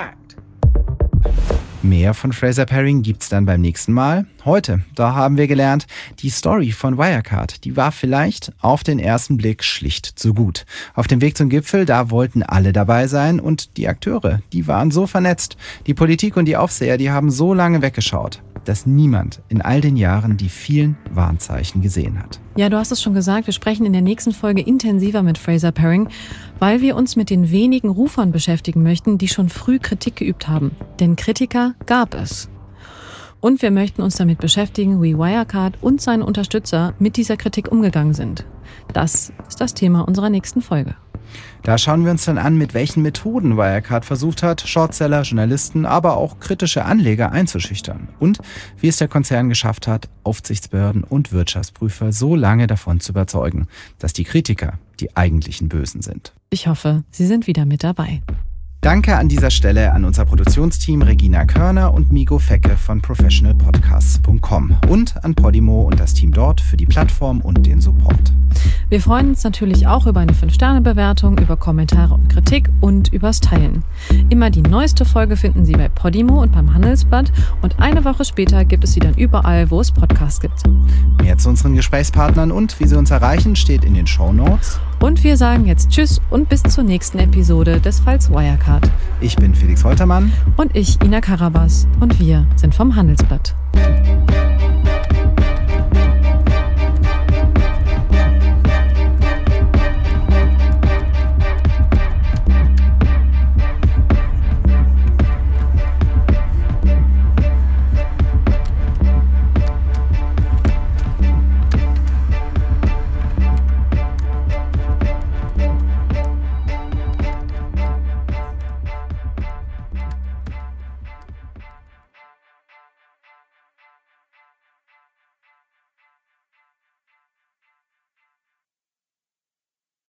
Mehr von Fraser Paring gibt's dann beim nächsten Mal. Heute, da haben wir gelernt, die Story von Wirecard, die war vielleicht auf den ersten Blick schlicht zu gut. Auf dem Weg zum Gipfel, da wollten alle dabei sein und die Akteure, die waren so vernetzt. Die Politik und die Aufseher, die haben so lange weggeschaut, dass niemand in all den Jahren die vielen Warnzeichen gesehen hat. Ja, du hast es schon gesagt, wir sprechen in der nächsten Folge intensiver mit Fraser Paring, weil wir uns mit den wenigen Rufern beschäftigen möchten, die schon früh Kritik geübt haben. Denn Kritiker gab es. Und wir möchten uns damit beschäftigen, wie Wirecard und seine Unterstützer mit dieser Kritik umgegangen sind. Das ist das Thema unserer nächsten Folge. Da schauen wir uns dann an, mit welchen Methoden Wirecard versucht hat, Shortseller, Journalisten, aber auch kritische Anleger einzuschüchtern. Und wie es der Konzern geschafft hat, Aufsichtsbehörden und Wirtschaftsprüfer so lange davon zu überzeugen, dass die Kritiker die eigentlichen Bösen sind. Ich hoffe, Sie sind wieder mit dabei. Danke an dieser Stelle an unser Produktionsteam Regina Körner und Migo Fecke von professional podcasts punkt com und an Podimo und das Team dort für die Plattform und den Support. Wir freuen uns natürlich auch über eine fünf Sterne Bewertung, über Kommentare und Kritik und übers Teilen. Immer die neueste Folge finden Sie bei Podimo und beim Handelsblatt und eine Woche später gibt es sie dann überall, wo es Podcasts gibt. Mehr zu unseren Gesprächspartnern und wie Sie uns erreichen, steht in den Shownotes. Und wir sagen jetzt Tschüss und bis zur nächsten Episode des Falls Wirecard. Ich bin Felix Holtermann. Und ich, Ina Karabas. Und wir sind vom Handelsblatt.